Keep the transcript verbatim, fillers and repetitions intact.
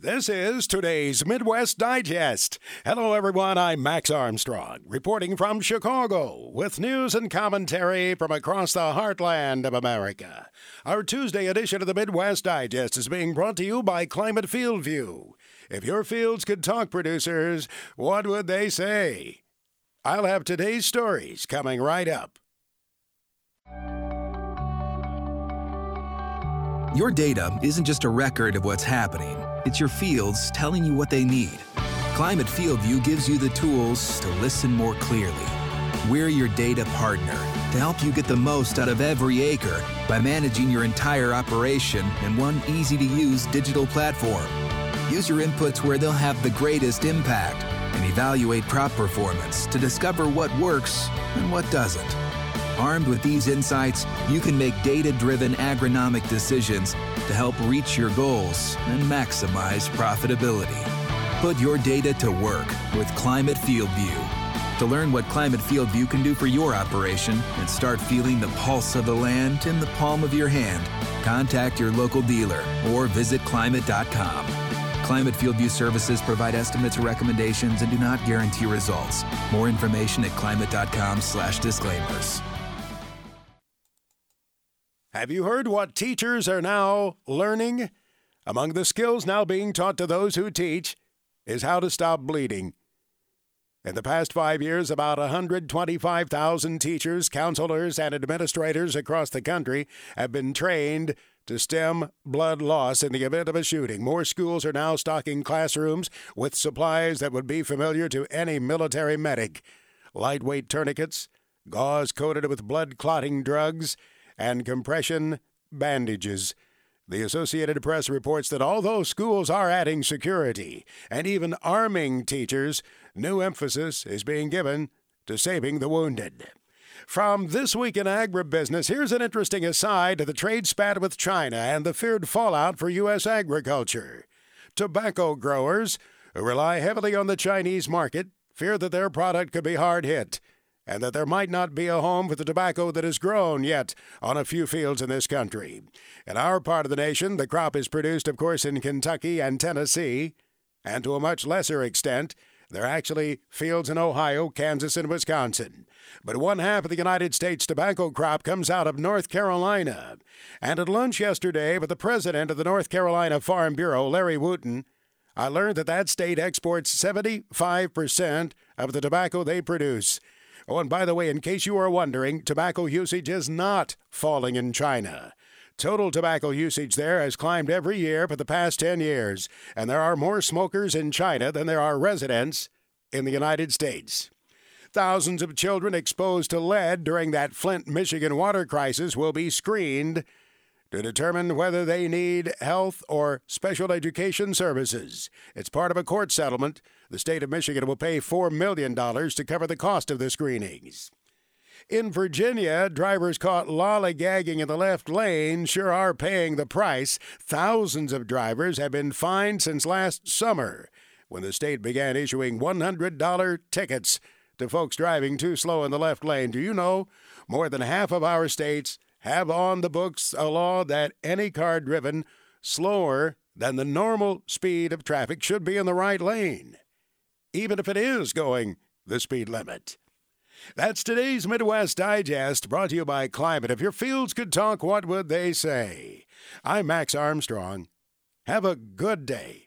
This is today's Midwest Digest. Hello, everyone. I'm Max Armstrong, reporting from Chicago with news and commentary from across the heartland of America. Our Tuesday edition of the Midwest Digest is being brought to you by Climate Field View. If your fields could talk, producers, what would they say? I'll have today's stories coming right up. Your data isn't just a record of what's happening. It's your fields telling you what they need. Climate Field View gives you the tools to listen more clearly. We're your data partner to help you get the most out of every acre by managing your entire operation in one easy-to-use digital platform. Use your inputs where they'll have the greatest impact and evaluate crop performance to discover what works and what doesn't. Armed with these insights, you can make data-driven agronomic decisions to help reach your goals and maximize profitability. Put your data to work with Climate Field View. To learn what Climate Field View can do for your operation and start feeling the pulse of the land in the palm of your hand, contact your local dealer or visit climate dot com. Climate Field View services provide estimates or recommendations and do not guarantee results. More information at climate dot com slash disclaimers. Have you heard what teachers are now learning? Among the skills now being taught to those who teach is how to stop bleeding. In the past five years, about one hundred twenty-five thousand teachers, counselors, and administrators across the country have been trained to stem blood loss in the event of a shooting. More schools are now stocking classrooms with supplies that would be familiar to any military medic. Lightweight tourniquets, gauze coated with blood-clotting drugs, and compression bandages. The Associated Press reports that although schools are adding security and even arming teachers, new emphasis is being given to saving the wounded. From This Week in Agribusiness, here's an interesting aside to the trade spat with China and the feared fallout for U S agriculture. Tobacco growers, who rely heavily on the Chinese market, fear that their product could be hard hit, and that there might not be a home for the tobacco that is grown yet on a few fields in this country. In our part of the nation, the crop is produced, of course, in Kentucky and Tennessee, and to a much lesser extent, there are actually fields in Ohio, Kansas, and Wisconsin. But one half of the United States tobacco crop comes out of North Carolina. And at lunch yesterday with the president of the North Carolina Farm Bureau, Larry Wooten, I learned that that state exports seventy-five percent of the tobacco they produce. Oh, and by the way, in case you are wondering, tobacco usage is not falling in China. Total tobacco usage there has climbed every year for the past ten years, and there are more smokers in China than there are residents in the United States. Thousands of children exposed to lead during that Flint, Michigan water crisis will be screened to determine whether they need health or special education services. It's part of a court settlement. The state of Michigan will pay four million dollars to cover the cost of the screenings. In Virginia, drivers caught lollygagging in the left lane sure are paying the price. Thousands of drivers have been fined since last summer, when the state began issuing one hundred dollars tickets to folks driving too slow in the left lane. Do you know more than half of our states have on the books a law that any car driven slower than the normal speed of traffic should be in the right lane, even if it is going the speed limit. That's today's Midwest Digest, brought to you by Climate. If your fields could talk, what would they say? I'm Max Armstrong. Have a good day.